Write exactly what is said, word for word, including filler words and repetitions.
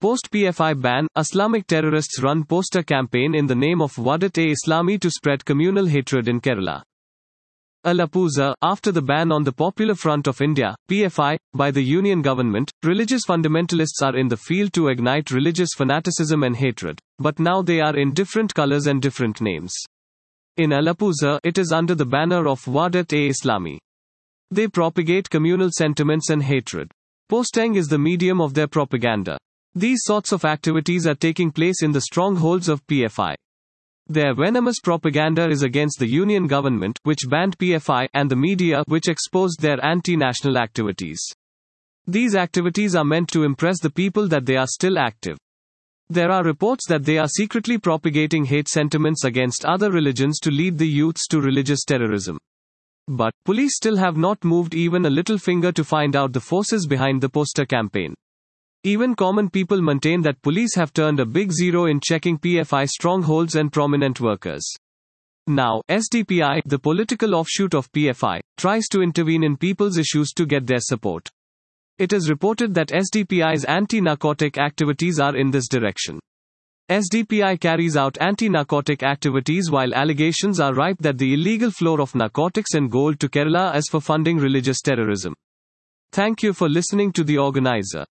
Post-P F I ban, Islamic terrorists run poster campaign in the name of Wadat-e-Islami to spread communal hatred in Kerala. Alappuzha, after the ban on the Popular Front of India, P F I, by the union government, religious fundamentalists are in the field to ignite religious fanaticism and hatred. But now they are in different colors and different names. In Alappuzha, it is under the banner of Wadat-e-Islami. They propagate communal sentiments and hatred. Posting is the medium of their propaganda. These sorts of activities are taking place in the strongholds of P F I. Their venomous propaganda is against the union government, which banned P F I, and the media, which exposed their anti-national activities. These activities are meant to impress the people that they are still active. There are reports that they are secretly propagating hate sentiments against other religions to lead the youths to religious terrorism. But, police still have not moved even a little finger to find out the forces behind the poster campaign. Even common people maintain that police have turned a big zero in checking P F I strongholds and prominent workers. Now, S D P I, the political offshoot of P F I, tries to intervene in people's issues to get their support. It is reported that S D P I's anti-narcotic activities are in this direction. S D P I carries out anti-narcotic activities while allegations are ripe that the illegal flow of narcotics and gold to Kerala is for funding religious terrorism. Thank you for listening to the organizer.